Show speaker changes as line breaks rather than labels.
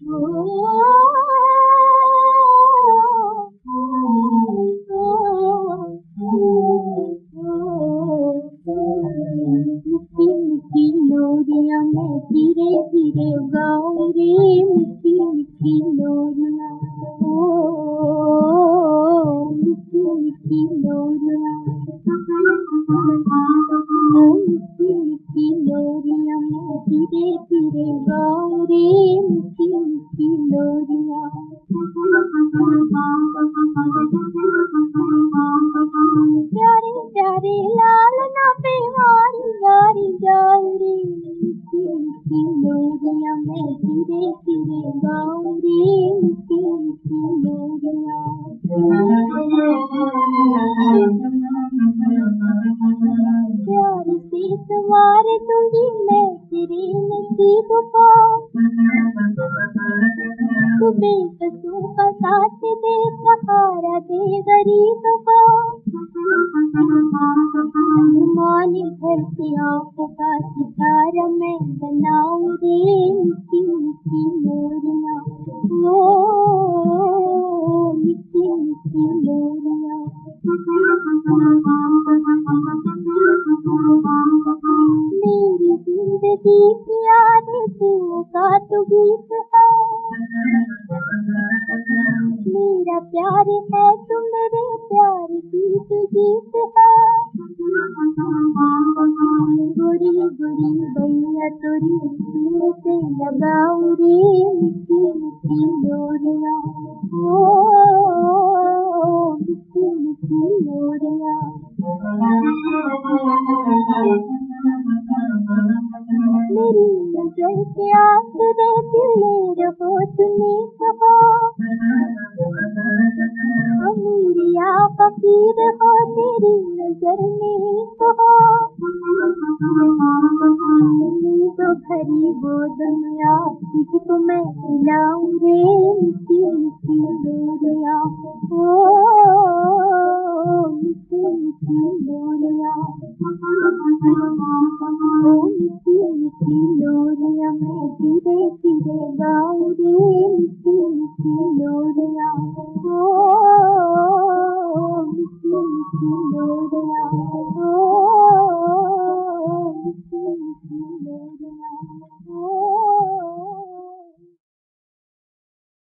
मिठी मिठी लोरियां मैं धीरे धीरे गाऊं रे, मिठी मिठी लोरियां, ओ मिठी मिठी लोरियां, ओ मिठी मिठी लोरियां मैं धीरे धीरे गाऊं रे, मिठी मिठी लोरियां। प्यारे प्यारे लालना पे वारी वारी जाऊं रे, मिठी मिठी लोरियां मैं धीरे धीरे गाऊं रे, मिठी मिठी लोरियां। प्यार से सवार दूंगी मैं तेरे नसीब को, तू बेकसों का साथ दे, सहारा दे गरीब को। मानी भर की आंखों का सितारा मैं बनाऊं रे, मिठी मिठी लोरियां, ओ मिठी मिठी लोरियां। मेरी जिंदगी की आरज़ुओं का तू गीत है, मेरा प्यार है तू मेरे प्यार की तू जीत है। गोरी गोरी बैया तोरी सीने से लगाऊं रे, मिठी मिठी लोरियां, ओ मिठी मिठी लोरियां। मेरी नजर के आसरे दिले रहो तुमने कहो, अमीरिया फकीर हो तेरी नजर में कहो। तो भरी गोद में आ तुझको मैं खिलाऊं रे, मिठी मिठी लोरियां, ओ मिठी मिठी लोरियां, ओ मिठी मिठी लोरियां मैं धीरे धीरे गाऊं रे, मिठी मिठी लोरियां।